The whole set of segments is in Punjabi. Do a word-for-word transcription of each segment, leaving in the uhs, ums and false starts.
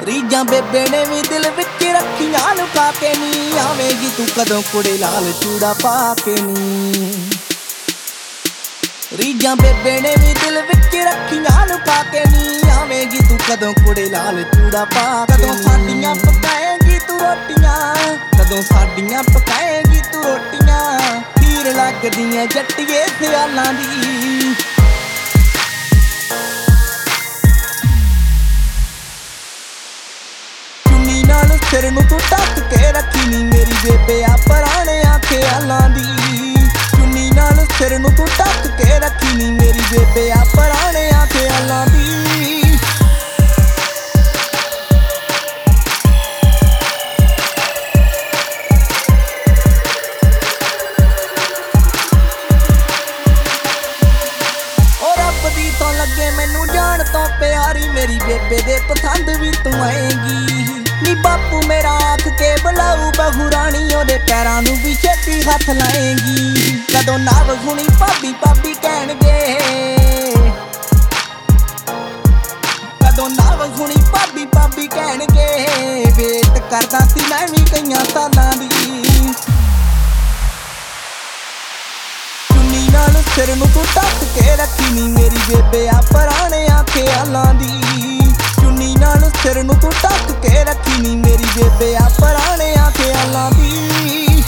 ਰੀਜਾਂ ਬੇਬੇ ਨੇ ਵੀ ਦਿਲ ਵਿੱਚ ਰੱਖੀਆਂ ਲੁਕਾ ਕੇ ਨੀ ਆਵੇਂਗੀ ਤੂੰ ਕਦੋਂ ਕੁੜੇ ਲਾਲ ਚੂੜਾ ਪਾ ਕੇ ਨੀ ਰੀਜਾਂ ਬੇਬੇ ਨੇ ਵੀ ਦਿਲ ਵਿੱਚ ਰੱਖੀਆਂ ਲੁਕਾ ਕੇ ਨੀ ਆਵੇਂਗੀ ਤੂੰ ਕਦੋਂ ਕੁੜੇ ਲਾਲ ਚੂੜਾ ਪਾ ਕੇ ਕਦੋਂ ਸਾਡੀਆਂ ਪਕਾਏਂਗੀ ਤੂੰ ਰੋਟੀਆਂ ਕਦੋਂ ਸਾਡੀਆਂ ਪਕਾਏਂਗੀ ਤੂੰ ਰੋਟੀਆਂ ਹੀਰ ਲੱਗਦੀਆਂ ਜੱਟੀਏ ਖਿਆਲਾਂ ਦੀ ਚੁੰਨੀ ਨਾਲ ਸਿਰ ਨੂੰ ਤੂੰ ਢੱਕ ਕੇ ਰੱਖੀ ਨੀ ਮੇਰੀ ਬੇਬੇ ਆ ਪੁਰਾਣਿਆਂ ਖਿਆਲਾਂ ਦੀ ਚੁੰਨੀ ਨਾਲ ਸਿਰ ਨੂੰ ਤੂੰ ਢੱਕ ਕੇ ਰੱਖੀ ਨੀ ਮੇਰੀ ਬੇਬੇ ਆ ਪੁਰਾਣਿਆਂ ਖਿਆਲਾਂ ਦੀ ਤੋਂ ਲੱਗੇ ਮੈਨੂੰ ਜਾਣ ਤੋਂ ਪਿਆਰੀ ਮੇਰੀ ਬੇਬੇ ਦੇ ਪਸੰਦ ਵੀ ਤੂੰ ਆਏਂਗੀ ਨੀ ਬਾਪੂ ਮੇਰਾ ਆਖ ਕੇ ਬੁਲਾਊ ਬਹੂ ਰਾਣੀ ਉਹਦੇ ਪੈਰਾਂ ਨੂੰ ਵੀ ਛੇਤੀ ਹੱਥ ਲਾਏਂਗੀ ਕਦੋਂ ਨਾਵ ਹੁਣੀ ਭਾਬੀ ਭਾਬੀ ਕਹਿਣਗੇ ਕਦੋਂ ਨਾਵ ਹੁਣੀ ਭਾਬੀ ਭਾਬੀ ਕਹਿਣਗੇ ਵੇਟ ਕਰਦਾ ਸੀ ਮੈਂ ਵੀ ਕਈਆਂ ਸਾਲਾਂ ਦੀ ਨਾਲ ਸਿਰ ਨੂੰ ਤੂੰ ਢੱਕ ਕੇ ਰੱਖੀ ਨੀ ਮੇਰੀ ਬੇਬੇ ਆ ਪੁਰਾਣਿਆਂ ਖਿਆਲਾਂ ਦੀ ਚੁੰਨੀ ਨਾਲ ਸਿਰ ਨੂੰ ਤੂੰ ਢੱਕ ਕੇ ਰੱਖੀ ਨੀ ਮੇਰੀ ਬੇਬੇ ਆ ਪੁਰਾਣਿਆਂ ਖਿਆਲਾਂ ਦੀ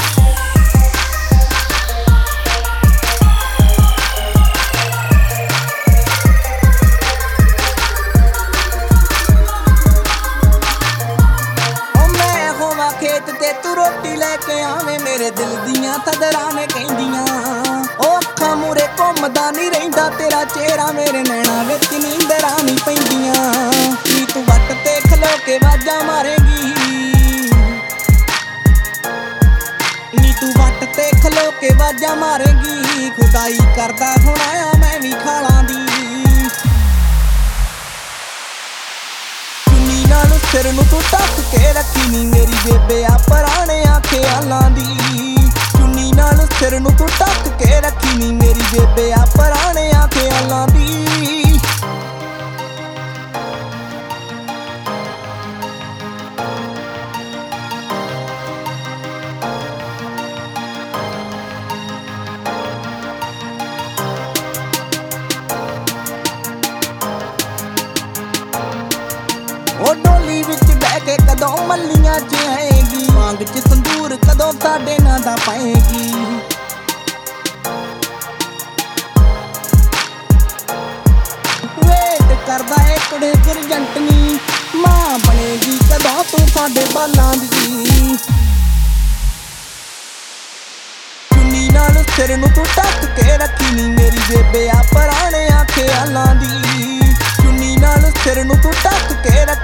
ਓ ਮੈਂ ਹੋਵਾਂ ਖੇਤ ਤੇ ਤੂੰ ਰੋਟੀ ਲੈ ਕੇ ਆਵੇਂ ਮੇਰੇ ਦਿਲ ਦੀਆਂ ਸਦਰਾਂ ਨੇ ਕਹਿੰਦੀਆਂ ਉਹ ਅੱਖਾਂ ਮੂਰੇ ਘੁੰਮਦਾ ਨੀ ਰਹਿੰਦਾ ਤੇਰਾ ਚਿਹਰਾ ਮੇਰੇ ਨੈਣਾ ਵਿੱਚ ਨੀਂਦਰਾਂ ਨੀ ਪੈਂਦੀਆਂ ਨੀ ਤੂੰ ਵੱਟ ਤੇ ਖਲੋ ਕੇ ਵਾਜਾਂ ਮਾਰੇਂਗੀ ਨੀ ਤੂੰ ਵੱਟ ਤੇ ਖਲੋ ਕੇ ਵਾਜਾਂ ਮਾਰੇਂਗੀ ਖੁਦਾਈ ਕਰਦਾ ਹੁਣ ਆਇਆ ਮੈਂ ਵੀ ਖਾਲਾਂ ਦੀ ਚੁੰਨੀ ਨਾਲ ਸਿਰ ਨੂੰ ਤੂੰ ਢੱਕ ਕੇ ਰੱਖੀ ਨੀ ਮੇਰੀ ਬੇਬੇ ਆ ਪੁਰਾਣਿਆਂ ਖਿਆਲਾਂ ਦੀ ਚੁੰਨੀ ਨਾਲ ਸਿਰ ਨੂੰ ਤੂੰ ਢੱਕ ਕੇ ਰੱਖੀ ਨੀ ਮੇਰੀ ਬੇਬੇ ਆ ਪੁਰਾਣਿਆਂ ਖਿਆਲਾਂ ਦੀ ਉਹ ਡੋਲੀ ਵਿੱਚ ਬਹਿ ਕੇ ਕਦੋਂ ਮੱਲੀਆਂ ਚ ਆਏਗੀ ਵਾਂਗ ਚ ਸੰਦੂਰ ਕਦੋਂ ਸਾਡੇ ਨਾਂ ਦਾ ਪਾਏਗੀ ਵੇਟ ਕਰਦਾ ਏ ਕੁੜੇ ਗੁਰਜੰਟਨੀ ਮਾਂ ਬਣੇਗੀ ਕਦੋਂ ਤੂੰ ਸਾਡੇ ਬਾਲਾਂ ਦੀ ਚੁੰਨੀ ਨਾਲ ਸਿਰ ਨੂੰ ਤੂੰ ਢੱਕ ਕੇ ਰੱਖੀ ਨੀ ਮੇਰੀ ਬੇਬੇ ਆ ਪੁਰਾਣਿਆਂ ਖਿਆਲਾਂ ਦੀ ਚੁੰਨੀ ਨਾਲ ਸਿਰ ਨੂੰ ਤੂੰ ਢੱਕ ਕੇ ਰੱਖੀ